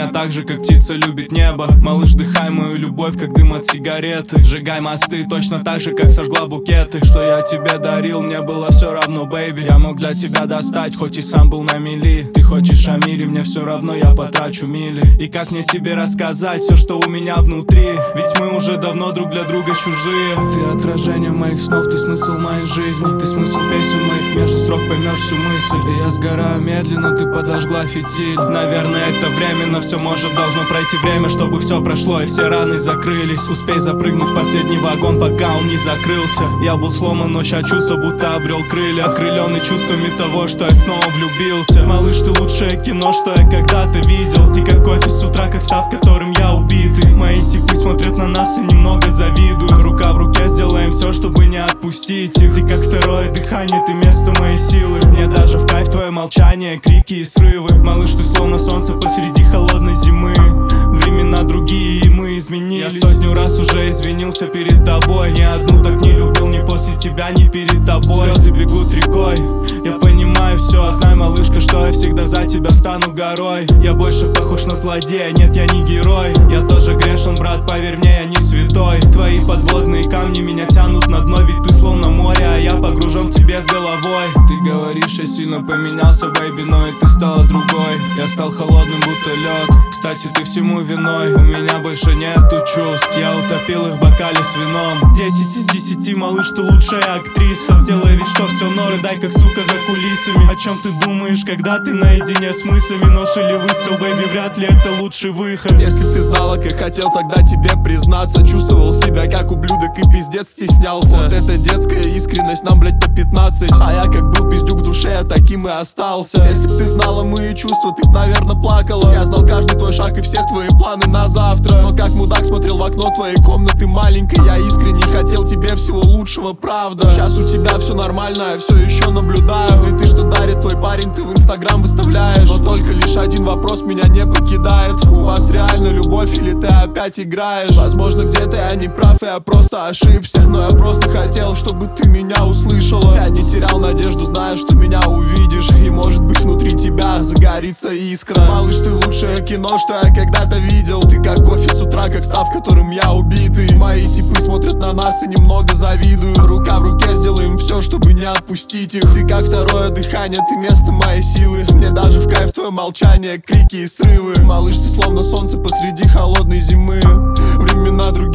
меня так же, как птица любит небо. Малыш, дыхай мою любовь, как дым от сигареты. Сжигай мосты точно так же, как сожгла букеты. Что я тебе дарил, мне было все равно, бэйби. Я мог для тебя достать, хоть и сам был на мели. Ты хочешь о мире, мне все равно, я потрачу мили. И как мне тебе рассказать все, что у меня внутри? Ведь мы уже давно друг для друга чужие. Ты отражение моих снов, ты смысл моей жизни. Ты смысл песен моих, между строк поймешь всю мысль. И я сгораю медленно, ты подожгла фитиль. Наверное, это временно, все может, должно пройти время, чтобы все прошло и все раны закрылись. Успей запрыгнуть в последний вагон, пока он не закрылся. Я был сломан, но ща чувство, будто обрел крылья. Окрыленный чувствами того, что я снова влюбился. Малыш, ты лучшее кино, что я когда-то видел. Ты как кофе с утра, как сад, которым я убитый. Мои типы смотрят на нас и немного завидуют. Рука в руке, сделаем все, чтобы не отпустить их. Ты как второе дыхание, ты место моей силы. Мне даже в кайф твое молчание, крики и срывы. Малыш, ты словно солнце посреди холодной зимы. Времена другие, и мы изменились. Я сотню раз уже извинился перед тобой. Ни одну так не любил, ни после тебя, ни перед тобой. Слезы бегут рекой, я понимаю все. Знай, малышка, что я всегда за тебя стану горой. Я больше похож на злодея, нет, я не герой. Я тоже грешен, брат, поверь мне, я не святой. Твои подводные камни меня тянут на дно. Ведь ты словно море, а я погружен в тебе с головой. Ты говоришь, я сильно поменялся, бэйби, но и ты стала другой. Я стал холодным, будто лед. Кстати, ты всему виной. У меня больше нету чувств, я утопил их в бокале с вином. 10 из 10, малыш, ты лучшая актриса. Делай вид, что все норы, дай как сука за кулисами. О чем ты думаешь, когда ты наедине с мыслями? Нож или выстрел, бэйби, вряд ли это лучший выход. Если б ты знала, как хотел тогда тебе признаться. Чувствовал себя как ублюдок и пиздец стеснялся. Вот эта детская искренность, нам, блять, по 15. А я как был пиздюк в душе, я таким и остался. Если б ты знала мои чувства, ты б, наверное, плакала. Я знал каждый твой шаг и все твои планы на завтра. Но как мудак смотрел в окно твоей комнаты маленькой. Я искренне хотел тебе всего лучшего, правда. Сейчас у тебя все нормально, я все еще наблюдаю. Цветы, что дарит твой парень, ты в инстаграм выставляешь. Но только лишь один вопрос меня не покидает. У вас реально любовь или ты опять играешь? Возможно, где-то я не прав, я просто ошибся. Но я просто хотел, чтобы ты меня услышала. Я не терял надежду, зная, что меня увидишь. И может быть внутри тебя загорится искра. Малыш, ты лучшее кино, что я когда-то видел. Ты как кофе с утра, как став, которым я убитый. Мои типы смотрят на нас и немного завидуют. Рука в руке, сделаем все, чтобы не отпустить их. Ты как второе дыхание, ты место моей силы. Мне даже в кайф твое молчание, крики и срывы. Малыш, ты словно солнце посреди холодной зимы. Времена другие.